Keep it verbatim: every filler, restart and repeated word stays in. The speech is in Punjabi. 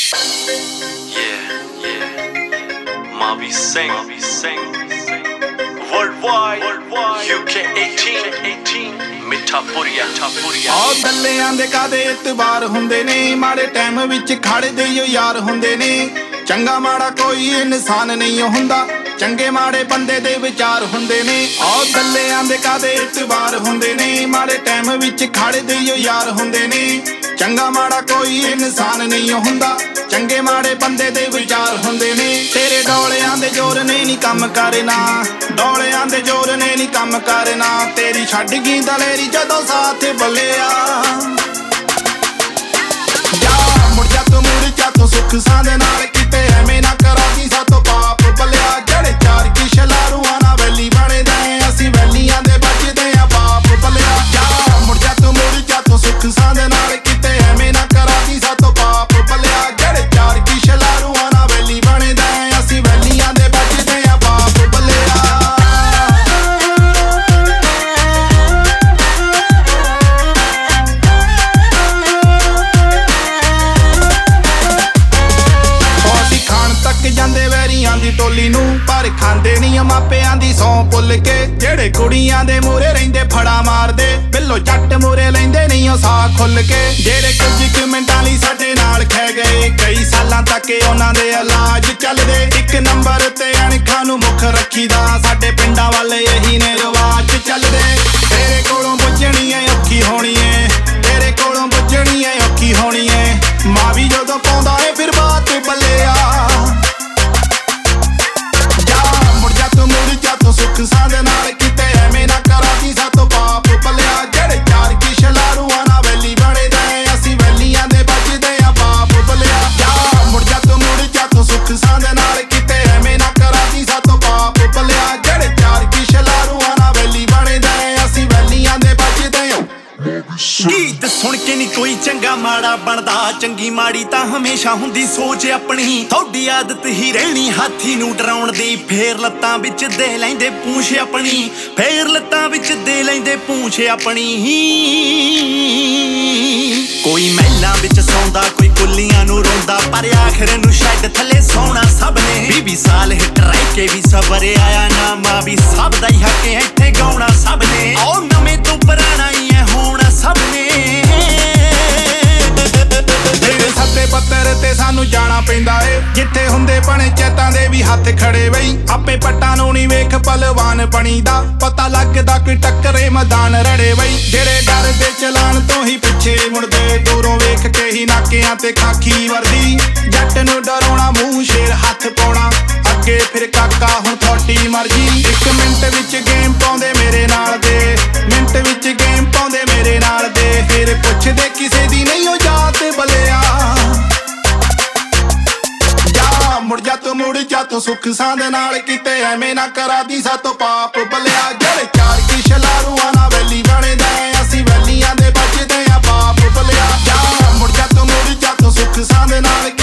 Yeah, yeah. Mavi Singh, Mavi Singh. Worldwide, worldwide. U K eighteen, eighteen. ਮਿੱਠਾ ਪੁਰੀਆ, ਮਿੱਠਾ ਪੁਰੀਆ। ਆਹ ਦੱਲਿਆਂ ਦੇ ਕਾਦੇ ਇਤਬਾਰ ਹੁੰਦੇ ਨੇ, ਮਾੜੇ ਟਾਈਮ ਵਿੱਚ ਖੜਦੇ ਓ ਯਾਰ ਹੁੰਦੇ ਨੇ। ਚੰਗਾ ਮਾੜਾ ਕੋਈ ਇਨਸਾਨ ਨਹੀਂ ਹੁੰਦਾ, ਚੰਗੇ ਮਾੜੇ ਬੰਦੇ ਦੇ ਵਿਚਾਰ ਹੁੰਦੇ ਨੇ। ਆਹ ਦੱਲਿਆਂ ਦੇ ਕਾਦੇ ਇਤਬਾਰ ਹੁੰਦੇ ਨੇ, ਮਾੜੇ ਟਾਈਮ ਵਿੱਚ ਖੜਦੇ ਓ ਯਾਰ ਹੁੰਦੇ ਨੇ। ਚੰਗਾ ਮਾੜਾ ਕੋਈ ਇਨਸਾਨ ਨਹੀਂ ਹੁੰਦਾ, ਚੰਗੇ ਮਾੜੇ ਬੰਦੇ ਦੇ ਵਿਚਾਰ ਹੁੰਦੇ ਨੇ। ਤੇਰੇ ਡੋਲਿਆਂ ਦੇ ਜ਼ੋਰ ਨੇ ਨੀ ਕੰਮ ਕਰਨਾ, ਡੋਲਿਆਂ ਦੇ ਜ਼ੋਰ ਨੇ ਨੀ ਕੰਮ ਕਰਨਾ। ਤੇਰੀ ਛੱਡ ਗਈ ਦਲੇਰੀ ਜਦੋਂ ਸਾਥ ਬੱਲਿਆ। ਜਾ ਮੁੜ ਜਾ ਤੂੰ ਮੁੜ ਜਾ ਤੂੰ ਸੁੱਖ ਸਾਂ ਦੇ ਨਾਲ, ਕਿਤੇ ਐਵੇਂ ਨਾ ਕਰਾਂਗੀ ਸਾਤੋਂ ਪਾਪ ਬੱਲਿਆ। ਜਿਹੜੇ ਚਾਰ ਕੀ ਸ਼ਲਾਰੂਆਂ ਨਾਲ ਵੈਲੀ ਬਣਦੇ, ਅਸੀਂ ਵੈਲੀਆਂ ਦੇ ਬਚਦੇ ਆ ਬਾਪ ਬੱਲਿਆ। ਜਾ ਮੁੜ ਜਾ ਤੂੰ ਮੁੜ ਜਾ ਤੂੰ ਸੁੱਖ ਸਾਂ ਦੇ ਨਾਲ, ਕਿਤੇ ਐਵੇਂ ਨਾ ਕਰਾਂਗੀ ਸਾਤੋਂ ਪਾਪ ਬੱਲਿਆ। ਜਿਹੜੇ ਚਾਰ ਕੀ ਸ਼ਲਾਰੂਆਂ ਨਾਲ ਵੈਲੀ ਬਣਦੇ, ਅਸੀਂ ਵੈਲੀਆਂ ਦੇ ਬਚਦੇ ਆ ਬਾਪ ਬੱਲਿਆ। ਜਾਂਦੇ ਵੈਰੀਆਂ ਦੀ ਟੋਲੀ ਨੂੰ, ਪਰ ਖਾਂਦੇ ਨੀ ਮਾਪਿਆਂ ਦੀ ਸੌਂ ਭੁੱਲ ਕੇ। ਜਿਹੜੇ ਕੁੜੀਆਂ ਦੇ ਮੂਹਰੇ ਰਹਿੰਦੇ ਫੜਾ ਮਾਰਦੇ, ਬਿੱਲੋ ਜੱਟ ਮੂਹਰੇ ਲੈਂਦੇ ਨਹੀਂ ਉਹ ਸਾਹ ਖੁੱਲ ਕੇ। ਜਿਹੜੇ ਕੁਝ ਕੁ ਮਿੰਟਾਂ ਲਈ ਸਾਡੇ ਨਾਲ ਖਹਿ ਗਏ, ਕਈ ਸਾਲਾਂ ਤੱਕ ਉਹਨਾਂ ਦੇ ਇਲਾਜ ਚੱਲਦੇ। ਇੱਕ ਨੰਬਰ ਤੇ ਅਣਖਾਂ ਨੂੰ ਮੁੱਖ ਰੱਖੀਦਾ, ਸਾਡੇ ਪਿੰਡਾਂ ਵਾਲੇ ਇਹੀ ਨੇ ਰਿਵਾਜ ਚੱਲਦੇ। ਤੇਰੇ ਕੋਲੋਂ ਬੁੱਝਣੀ ਏ ਔਖੀ ਹੋਣੀ ਏ, ਤੇਰੇ ਕੋਲੋਂ ਬੁੱਝਣੀ ਏ ਔਖੀ ਹੋਣੀ ਏ। ਮਾਂ ਵੀ ਜਦੋਂ ਪਾਉਂਦਾ ਏ ਫਿਰ ਬਾਤ ਬੱਲਿਆ। ਸੁੱਖ ਸਾਂ ਦੇ ਨਾਲ, ਕਿਤੇ ਐਵੇਂ ਨਾ ਕਰਾਂਗੀ ਸਾਤੋਂ ਪਾਪ ਬੱਲਿਆ। ਜਿਹੜੇ ਚਾਰ ਕੀ ਸ਼ਲਾਰੂਆਂ ਨਾਲ ਵੈਲੀ ਬਣਦੇ, ਅਸੀਂ ਵੈਲੀਆਂ ਦੇ ਬਚਦੇ ਆ ਬਾਪ ਬੱਲਿਆ। ਜਾ ਮੁੜ ਜਾ ਤੂੰ ਮੁੜ ਜਾ ਤੂੰ ਸੁੱਖ ਸਾਂ ਦੇ ਨਾਲ, ਕਿਤੇ ਐਵੇਂ ਨਾ ਕਰਾਂਗੀ ਸਾਤੋਂ ਪਾਪ ਬੱਲਿਆ। ਜਿਹੜੇ ਚਾਰ ਕੀ ਸ਼ਲਾਰੂਆਂ ਨਾਲ ਵੈਲੀ ਬਣਦੇ, ਅਸੀਂ ਵੈਲੀਆਂ ਦੇ ਬਚਦੇ ਆ। ਗੀਤ ਸੁਣ ਕੇ ਨੀ ਕੋਈ ਚੰਗਾ ਮਾੜਾ ਬਣਦਾ, ਚੰਗੀ ਮਾੜੀ ਤਾਂ ਹਮੇਸ਼ਾ ਹੁੰਦੀ ਸੋਚ ਆਪਣੀ। ਤੁਹਾਡੀ ਆਦਤ ਹੀ ਰਹਿਣੀ ਹਾਥੀ ਨੂੰ ਡਰਾਉਣ ਦੀ, ਫੇਰ ਲੱਤਾਂ ਵਿੱਚ ਦੇ ਲੈਂਦੇ ਪੂੰਛ ਆਪਣੀ, ਫੇਰ ਲੱਤਾਂ ਵਿੱਚ ਦੇ ਲੈਂਦੇ ਪੂੰਛ ਆਪਣੀ। ਕੋਈ ਮਹਿਲਾਂ ਵਿੱਚ ਸੌਂਦਾ, ਕੋਈ ਕੁੱਲੀਆਂ ਨੂੰ ਰੋਂਦਾ, ਪਰ ਆਖਰ ਨੂੰ ਸ਼ੈੱਡ ਥੱਲੇ ਸੌਣਾ ਸਭ ਨੇ। ਵੀਹ ਵੀਹ ਸਾਲ ਹਿੱਟ ਰਹਿ ਕੇ ਵੀ ਸਬਰ ਆਇਆ ਨਾ, ਮਾਂ ਵੀ ਸਭ ਦਾ ਹੀ ਹੱਕ ਇੱਥੇ ਗਾਉਣਾ ਸਭ ਨੇ। ਆਓ ਨਵੇਂ ਤੋਂ ਪੁਰਾਣਾ ਹੀ ਹੈ ਹੋਣਾ ਸਭ ਨੇ। ਤੇਰੇ ਸੱਤੇ ਪੱਤਰ ਤੇ ਸਾਨੂੰ ਜਾਣਾ ਪੈਂਦਾ ਏ, ਜਿੱਥੇ ਹੁੰਦੇ ਬਣੇ ਚੇਤਾਂ ਦੇ ਵੀ ਹੱਥ ਖੜੇ ਬਈ। ਆਪੇ ਪੱਟਾਂ ਨੂੰ ਨੀ ਵੇਖ ਪਹਿਲਵਾਨ ਬਣੀ ਦਾ, ਪਤਾ ਲੱਗਦਾ ਕੋਈ ਟੱਕਰੇ ਮੈਦਾਨ ਰੜੇ ਬਈ। ਜਿਹੜੇ ਡਰ ਦੇ ਚਲਾਣ ਤੋਂ ਹੀ ਪਿੱਛੇ ਮੁੜਦੇ, ਦੂਰੋਂ ਵੇਖ ਕੇ ਹੀ ਨਾਕਿਆਂ ਤੇ ਖਾਕੀ ਵਰਦੀ। ਜੱਟ ਨੂੰ ਡਰਾਉਣਾ ਮੂੰਹ ਸ਼ੇਰ ਹੱਥ ਪਾਉਣਾ, ਅੱਗੇ ਫਿਰ ਕਾਕਾ ਹੁਣ ਤੁਹਾਡੀ ਮਰਜ਼ੀ। ਇੱਕ ਮਿੰਟ ਵਿੱਚ ਗੇਮ ਪਾਉਂਦੇ ਮੇਰੇ ਨਾਲ ਦੇ, ਮਿੰਟ ਵਿੱਚ ਗੇਮ ਪਾਉਂਦੇ ਮੇਰੇ ਨਾਲ ਦੇ। ਫਿਰ ਪੁੱਛਦੇ ਕਿਸੇ ਦੀ ਨਹੀਂ ਉਹ ਜਾਤ ਬੱਲਿਆ। ਜਾ ਮੁੜ ਜਾ ਤੂੰ ਮੁੜ ਜਾ ਤੂੰ ਸੁੱਖ ਸਾਂ ਦੇ ਨਾਲ, ਕਿਤੇ ਐਵੇਂ ਨਾ ਕਰਾਂਦੀ ਸਾਤੋਂ ਪਾਪ ਬੱਲਿਆ। ਜਿਹੜੇ ਚਾਰ ਕੀ ਸ਼ਲਾਰੂਆਂ ਨਾਲ ਵੈਲੀ ਬਣਦੇ, ਅਸੀਂ ਵੈਲੀਆਂ ਦੇ ਬਚਦੇ ਆ ਬਾਪ ਬੱਲਿਆ। ਜਾ ਮੁੜ ਜਾ ਤੂੰ ਮੁੜ ਜਾ ਤੂੰ ਸੁੱਖ ਸਾਂ ਦੇ ਨਾਲ,